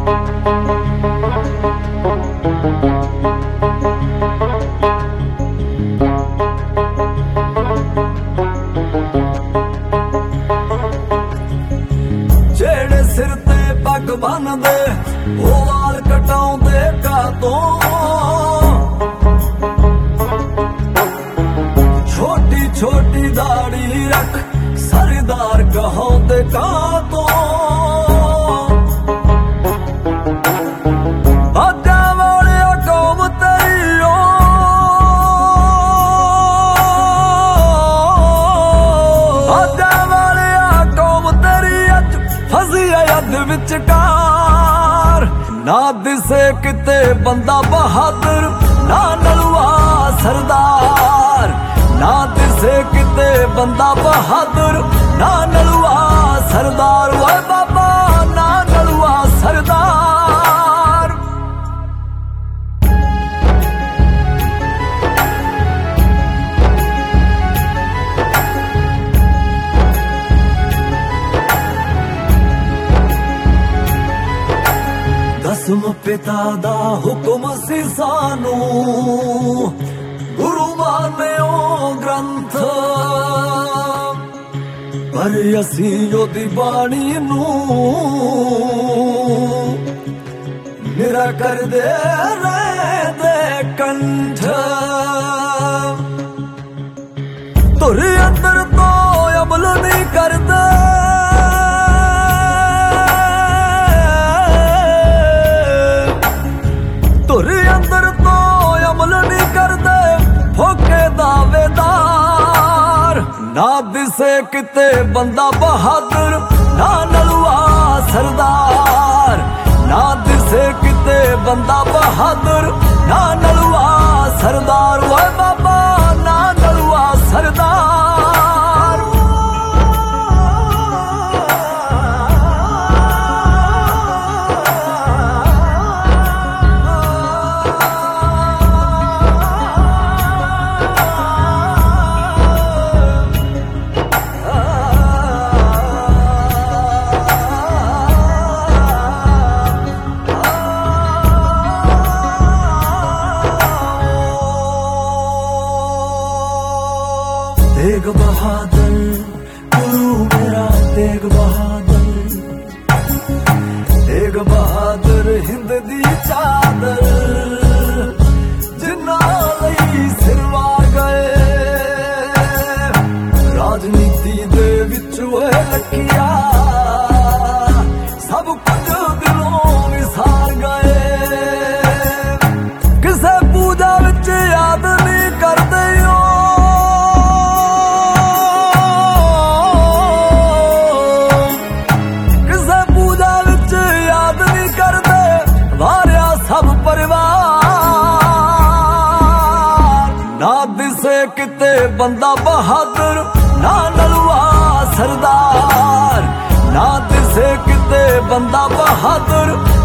ਜਿਹੜੇ ਸਿਰ ਤੇ ਪੱਗ ਬੰਨਦੇ ਉਹ ਵਾਲ ਕਟਾਉਂਦੇ ਕਾਤੋਂ, ਛੋਟੀ ਛੋਟੀ ਦਾੜੀ ਰੱਖ ਸਰਦਾਰ ਕਹਾਉਂਦੇ ਕਾਤੋਂ। ਆਜਾ ਵਾਲਿਆ ਕੌਮ ਤੇਰੀ ਓ, ਆਜਾ ਵਾਲਿਆ ਕੌਮ ਤੇਰੀ ਅੱਜ ਫਸੀ ਆ ਅੱਧ ਵਿਚਕਾਰ। ਨਾ ਦਿਸੇ ਕਿਤੇ ਬੰਦਾ ਬਹਾਦਰ, ਨਾ ਨਲੂਆ ਸਰਦਾਰ। ਨਾ ਦਿਸੇ ਕਿਤੇ ਬੰਦਾ ਬਹਾਦਰ, ਨਾ ਨਲੂਆ ਸਰਦਾਰ। ਓਏ ਬਾਬਾ ਨਾ ਨਲੂਆ ਸਰਦਾਰ। ਦਸਮ ਪਿਤਾ ਦਾ ਹੁਕਮ ਸੀ ਸਾਨੂੰ, ਗੁਰੂ ਮਾਨਿਓ ਗ੍ਰੰਥ, ਪਰ ਅਸੀਂ ਉਹਦੀ ਬਾਣੀ ਨੂੰ ਨਿਰਾ ਕਰਦੇ ਰਹਿੰਦੇ ਕੰਠ। ਧੁਰ ਅੰਦਰ ਤੋਂ ਅਮਲ ਨਹੀਂ ਕਰਦੇ, ਧੁਰ ਅੰਦਰ ਤੋਂ ਅਮਲ ਨਹੀਂ ਕਰਦੇ ਫੋਕੇ ਦਾਵੇਦਾਰ। ਨਾ ਦਿਸੇ ਕਿਤੇ ਬੰਦਾ ਬਹਾਦਰ, ਨਾ ਨਲੂਆ ਸਰਦਾਰ। ਨਾ ਦਿਸੇ ਕਿਤੇ ਬੰਦਾ ਬਹਾਦਰ, ਨਾ ਨਲੂਆ ਸਰਦਾਰ। ਓਏ ਬਾਬਾ ਨਾ ਨਲੂਆ ਸਰਦਾਰ। तेग बहादुर गुरु मेरा तेग बहादुर, तेग बहादुर हिंद दी चादर, जिन्ना लई सिरवा गए राजनीति दे विच ओए लखिया, सब कुछ दिलों विसार गए। किसे पूजा विच याद नहीं करदे हो, किते बंदा बहादुर, ना नलूआ सरदार। ना दिसे किते बंदा बहादुर,